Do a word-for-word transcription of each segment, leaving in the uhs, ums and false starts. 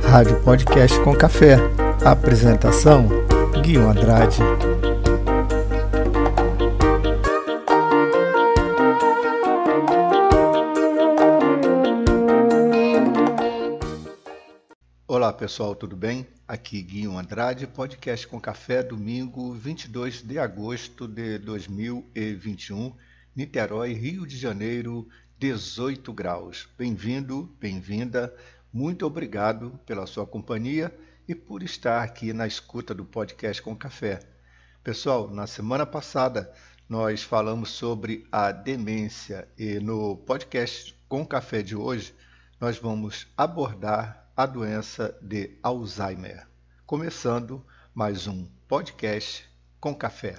Rádio Podcast com Café. Apresentação: Guilherme Andrade. Olá pessoal, tudo bem? Aqui Guilherme Andrade, Podcast com Café, domingo vinte e dois de agosto de dois mil e vinte e um, Niterói, Rio de Janeiro, dezoito graus. Bem-vindo, bem-vinda, muito obrigado pela sua companhia e por estar aqui na escuta do Podcast com Café. Pessoal, na semana passada nós falamos sobre a demência e no Podcast com Café de hoje nós vamos abordar a doença de Alzheimer. Começando mais um Podcast com Café.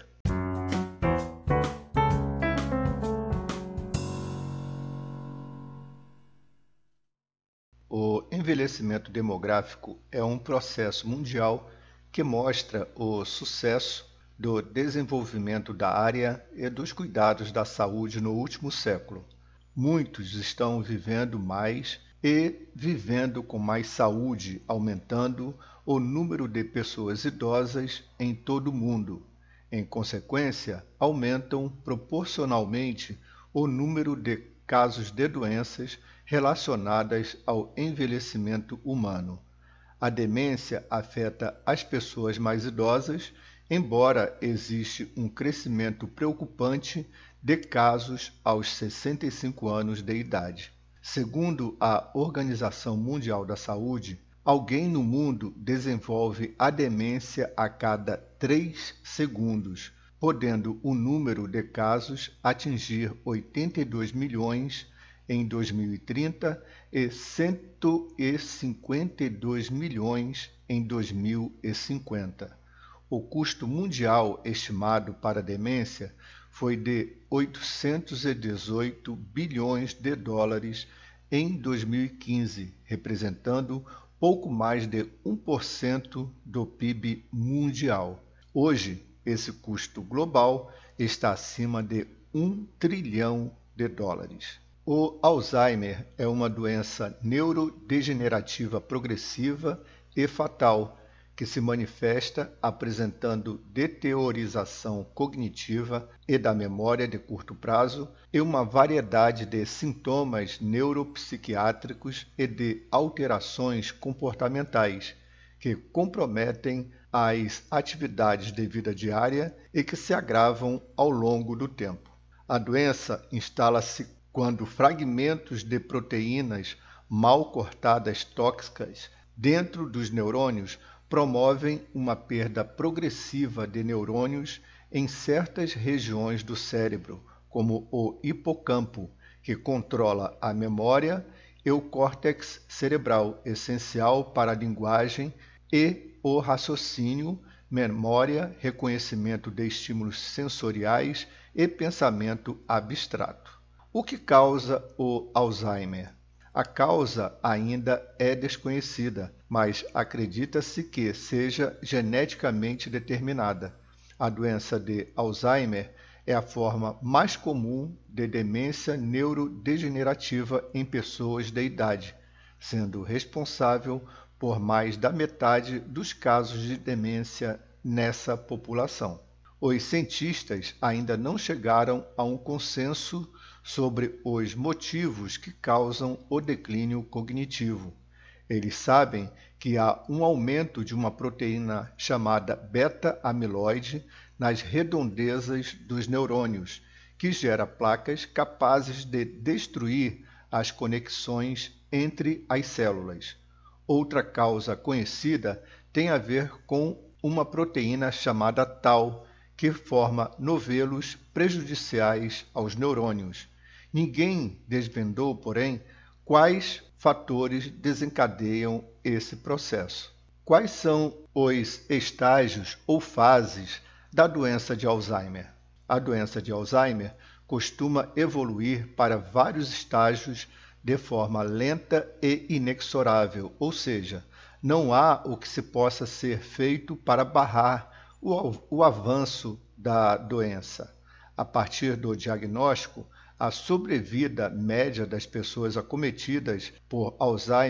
O envelhecimento demográfico é um processo mundial que mostra o sucesso do desenvolvimento da área e dos cuidados da saúde no último século. Muitos estão vivendo mais e vivendo com mais saúde, aumentando o número de pessoas idosas em todo o mundo. Em consequência, aumentam proporcionalmente o número de casos de doenças relacionadas ao envelhecimento humano. A demência afeta as pessoas mais idosas, embora exista um crescimento preocupante de casos aos sessenta e cinco anos de idade. Segundo a Organização Mundial da Saúde, alguém no mundo desenvolve a demência a cada três segundos, podendo o número de casos atingir oitenta e dois milhões em dois mil e trinta e cento e cinquenta e dois milhões em dois mil e cinquenta. O custo mundial estimado para a demência foi de oitocentos e dezoito bilhões de dólares em dois mil e quinze, representando pouco mais de um por cento do P I B mundial. Hoje, esse custo global está acima de um trilhão de dólares. O Alzheimer é uma doença neurodegenerativa progressiva e fatal, que se manifesta apresentando deteriorização cognitiva e da memória de curto prazo e uma variedade de sintomas neuropsiquiátricos e de alterações comportamentais que comprometem as atividades de vida diária e que se agravam ao longo do tempo. A doença instala-se quando fragmentos de proteínas mal cortadas tóxicas dentro dos neurônios promovem uma perda progressiva de neurônios em certas regiões do cérebro, como o hipocampo, que controla a memória, e o córtex cerebral, essencial para a linguagem e o raciocínio, memória, reconhecimento de estímulos sensoriais e pensamento abstrato. O que causa o Alzheimer? A causa ainda é desconhecida, mas acredita-se que seja geneticamente determinada. A doença de Alzheimer é a forma mais comum de demência neurodegenerativa em pessoas de idade, sendo responsável por mais da metade dos casos de demência nessa população. Os cientistas ainda não chegaram a um consenso sobre os motivos que causam o declínio cognitivo. Eles sabem que há um aumento de uma proteína chamada beta-amiloide nas redondezas dos neurônios, que gera placas capazes de destruir as conexões entre as células. Outra causa conhecida tem a ver com uma proteína chamada tau, que forma novelos prejudiciais aos neurônios. Ninguém desvendou, porém, quais fatores desencadeiam esse processo. Quais são os estágios ou fases da doença de Alzheimer? A doença de Alzheimer costuma evoluir para vários estágios de forma lenta e inexorável, ou seja, não há o que se possa ser feito para barrar o, o avanço da doença. A partir do diagnóstico, a sobrevida média das pessoas acometidas por Alzheimer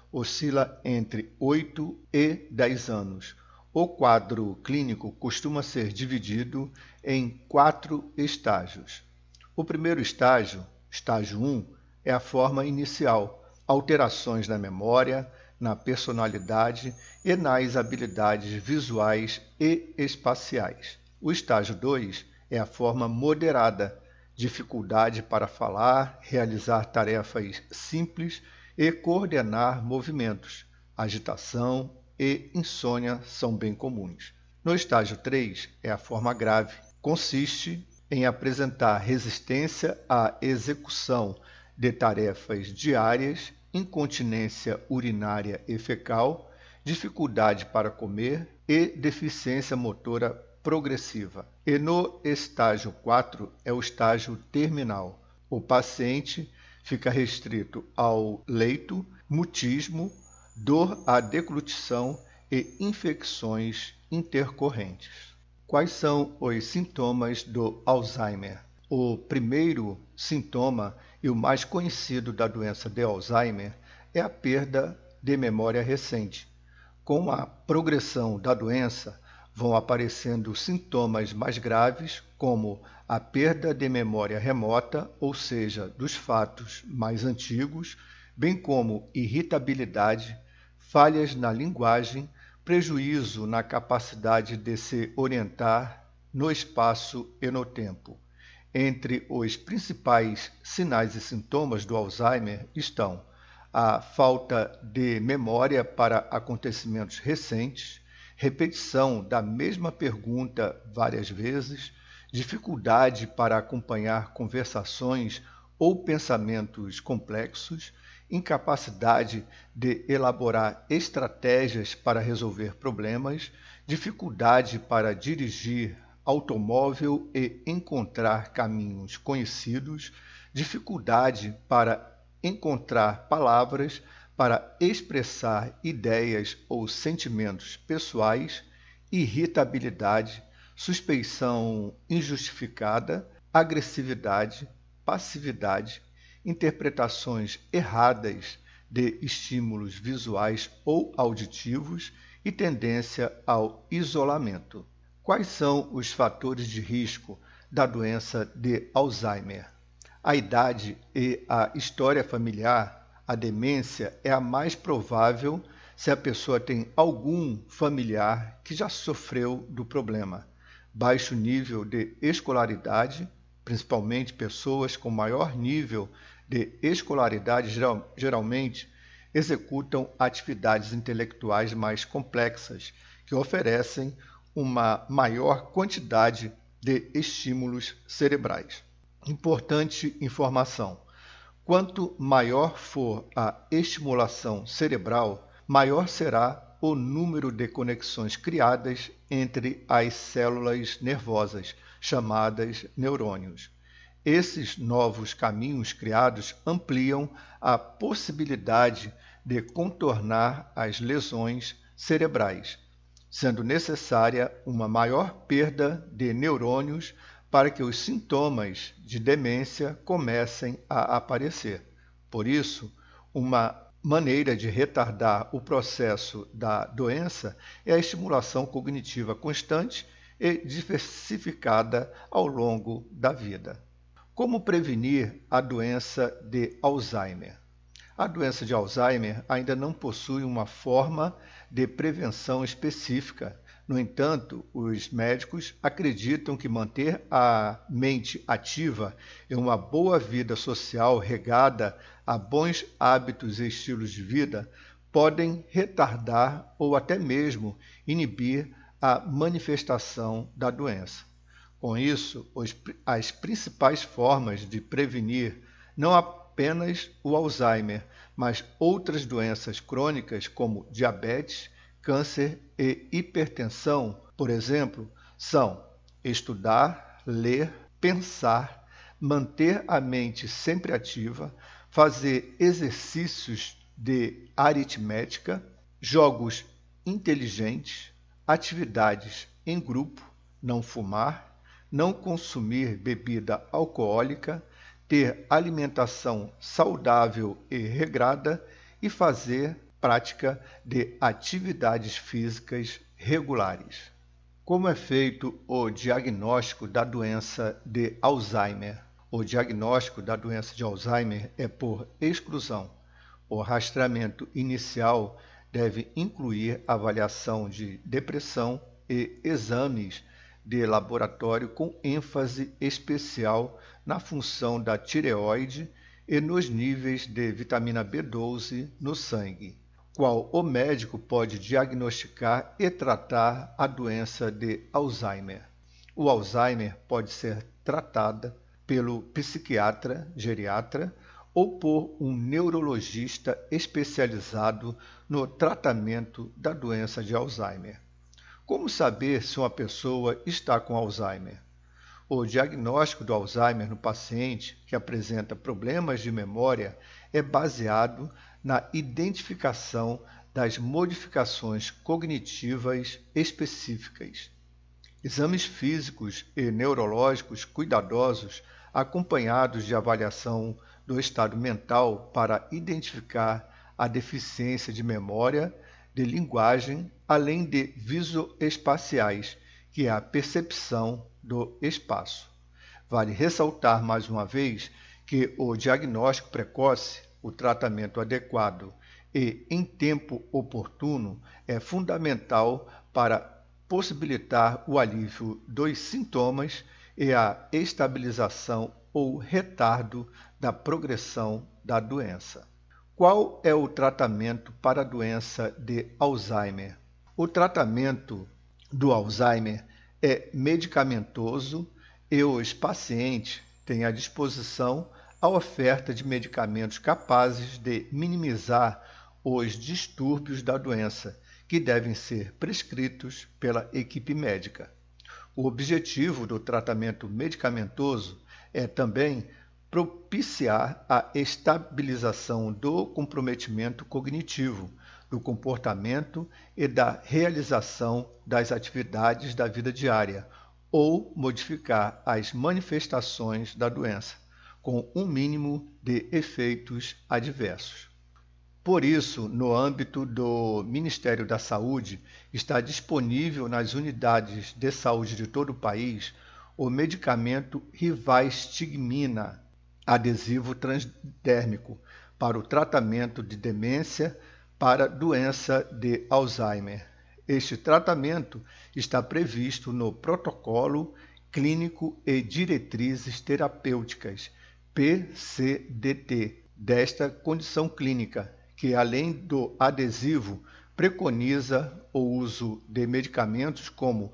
oscila entre oito e dez anos. O quadro clínico costuma ser dividido em quatro estágios. O primeiro estágio, estágio um, é a forma inicial, alterações na memória, na personalidade e nas habilidades visuais e espaciais. O estágio dois é a forma moderada, dificuldade para falar, realizar tarefas simples e coordenar movimentos. Agitação e insônia são bem comuns. No estágio três é a forma grave. Consiste em apresentar resistência à execução de tarefas diárias, incontinência urinária e fecal, dificuldade para comer e deficiência motora progressiva. E no estágio quatro é o estágio terminal. O paciente fica restrito ao leito, mutismo, dor à deglutição e infecções intercorrentes. Quais são os sintomas do Alzheimer? O primeiro sintoma e o mais conhecido da doença de Alzheimer é a perda de memória recente. Com a progressão da doença, vão aparecendo sintomas mais graves, como a perda de memória remota, ou seja, dos fatos mais antigos, bem como irritabilidade, falhas na linguagem, prejuízo na capacidade de se orientar no espaço e no tempo. Entre os principais sinais e sintomas do Alzheimer estão a falta de memória para acontecimentos recentes, repetição da mesma pergunta várias vezes, dificuldade para acompanhar conversações ou pensamentos complexos, incapacidade de elaborar estratégias para resolver problemas, dificuldade para dirigir automóvel e encontrar caminhos conhecidos, dificuldade para encontrar palavras para expressar ideias ou sentimentos pessoais, irritabilidade, suspeição injustificada, agressividade, passividade, interpretações erradas de estímulos visuais ou auditivos e tendência ao isolamento. Quais são os fatores de risco da doença de Alzheimer? A idade e a história familiar. A demência é a mais provável se a pessoa tem algum familiar que já sofreu do problema. Baixo nível de escolaridade, principalmente pessoas com maior nível de escolaridade geral, geralmente executam atividades intelectuais mais complexas, que oferecem uma maior quantidade de estímulos cerebrais. Importante informação: quanto maior for a estimulação cerebral, maior será o número de conexões criadas entre as células nervosas, chamadas neurônios. Esses novos caminhos criados ampliam a possibilidade de contornar as lesões cerebrais, sendo necessária uma maior perda de neurônios para que os sintomas de demência comecem a aparecer. Por isso, uma maneira de retardar o processo da doença é a estimulação cognitiva constante e diversificada ao longo da vida. Como prevenir a doença de Alzheimer? A doença de Alzheimer ainda não possui uma forma de prevenção específica. No entanto, os médicos acreditam que manter a mente ativa e uma boa vida social regada a bons hábitos e estilos de vida podem retardar ou até mesmo inibir a manifestação da doença. Com isso, os, as principais formas de prevenir não apenas o Alzheimer, mas outras doenças crônicas como diabetes, câncer e hipertensão, por exemplo, são estudar, ler, pensar, manter a mente sempre ativa, fazer exercícios de aritmética, jogos inteligentes, atividades em grupo, não fumar, não consumir bebida alcoólica, ter alimentação saudável e regrada e fazer prática de atividades físicas regulares. Como é feito o diagnóstico da doença de Alzheimer? O diagnóstico da doença de Alzheimer é por exclusão. O rastreamento inicial deve incluir avaliação de depressão e exames de laboratório com ênfase especial na função da tireoide e nos níveis de vitamina B doze no sangue, qual o médico pode diagnosticar e tratar a doença de Alzheimer. O Alzheimer pode ser tratada pelo psiquiatra geriatra ou por um neurologista especializado no tratamento da doença de Alzheimer. Como saber se uma pessoa está com Alzheimer? O diagnóstico do Alzheimer no paciente que apresenta problemas de memória é baseado na identificação das modificações cognitivas específicas. Exames físicos e neurológicos cuidadosos, acompanhados de avaliação do estado mental para identificar a deficiência de memória, de linguagem, além de visoespaciais, que é a percepção do espaço. Vale ressaltar mais uma vez que o diagnóstico precoce, o tratamento adequado e em tempo oportuno é fundamental para possibilitar o alívio dos sintomas e a estabilização ou retardo da progressão da doença. Qual é o tratamento para a doença de Alzheimer? O tratamento do Alzheimer é medicamentoso e os pacientes têm à disposição a oferta de medicamentos capazes de minimizar os distúrbios da doença, que devem ser prescritos pela equipe médica. O objetivo do tratamento medicamentoso é também propiciar a estabilização do comprometimento cognitivo, do comportamento e da realização das atividades da vida diária, ou modificar as manifestações da doença, com um mínimo de efeitos adversos. Por isso, no âmbito do Ministério da Saúde, está disponível nas unidades de saúde de todo o país o medicamento rivastigmina, adesivo transdérmico, para o tratamento de demência para doença de Alzheimer. Este tratamento está previsto no Protocolo Clínico e Diretrizes Terapêuticas, P C D T, desta condição clínica, que além do adesivo, preconiza o uso de medicamentos como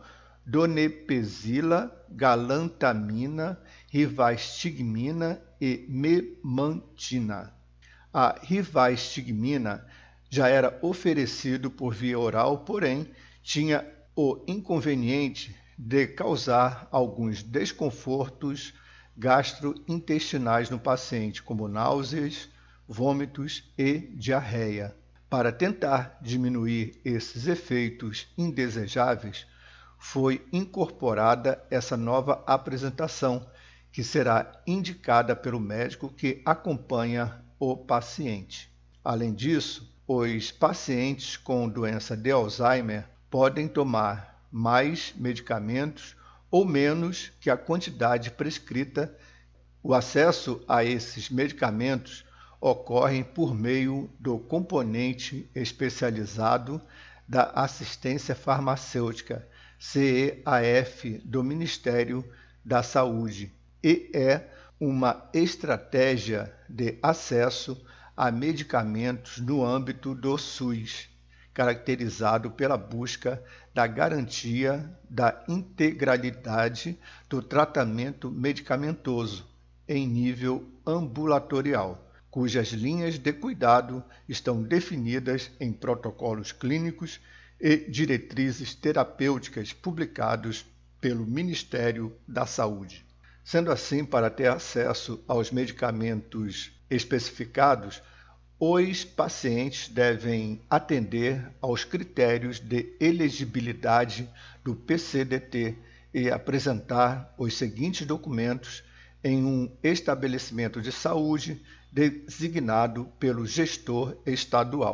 donepezila, galantamina, rivastigmina e memantina. A rivastigmina já era oferecido por via oral, porém tinha o inconveniente de causar alguns desconfortos gastrointestinais no paciente, como náuseas, vômitos e diarreia. Para tentar diminuir esses efeitos indesejáveis, foi incorporada essa nova apresentação, que será indicada pelo médico que acompanha o paciente. Além disso, os pacientes com doença de Alzheimer podem tomar mais medicamentos ou menos que a quantidade prescrita. O acesso a esses medicamentos ocorre por meio do componente especializado da assistência farmacêutica, C E A F, do Ministério da Saúde, e é uma estratégia de acesso a medicamentos no âmbito do SUS, caracterizado pela busca da garantia da integralidade do tratamento medicamentoso em nível ambulatorial, cujas linhas de cuidado estão definidas em protocolos clínicos e diretrizes terapêuticas publicados pelo Ministério da Saúde. Sendo assim, para ter acesso aos medicamentos especificados, os pacientes devem atender aos critérios de elegibilidade do P C D T e apresentar os seguintes documentos em um estabelecimento de saúde designado pelo gestor estadual.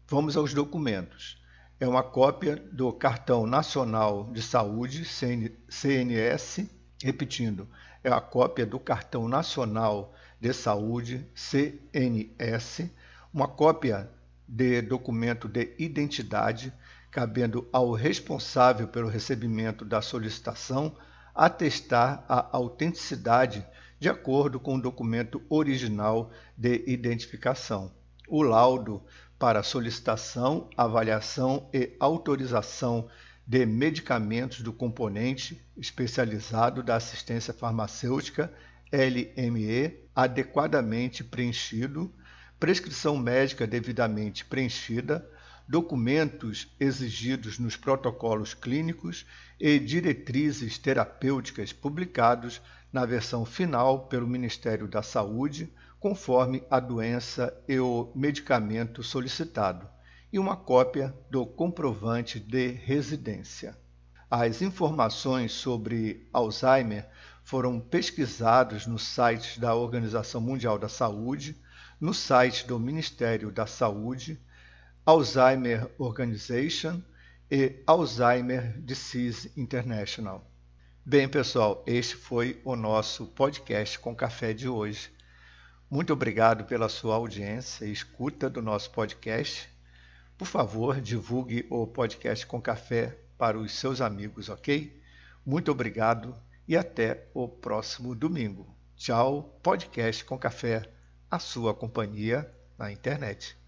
Vamos aos documentos. É uma cópia do Cartão Nacional de Saúde, C N S, repetindo, é a cópia do Cartão Nacional de Saúde, C N S, uma cópia de documento de identidade, cabendo ao responsável pelo recebimento da solicitação atestar a autenticidade de acordo com o documento original de identificação. O laudo para solicitação, avaliação e autorização de medicamentos do componente especializado da assistência farmacêutica, L M E, adequadamente preenchido, prescrição médica devidamente preenchida, documentos exigidos nos protocolos clínicos e diretrizes terapêuticas publicados na versão final pelo Ministério da Saúde, conforme a doença e o medicamento solicitado, e uma cópia do comprovante de residência. As informações sobre Alzheimer foram pesquisadas nos sites da Organização Mundial da Saúde, no site do Ministério da Saúde, Alzheimer Organization e Alzheimer Disease International. Bem, pessoal, este foi o nosso podcast com café de hoje. Muito obrigado pela sua audiência e escuta do nosso podcast. Por favor, divulgue o podcast com café para os seus amigos, ok? Muito obrigado e até o próximo domingo. Tchau, podcast com café, a sua companhia na internet.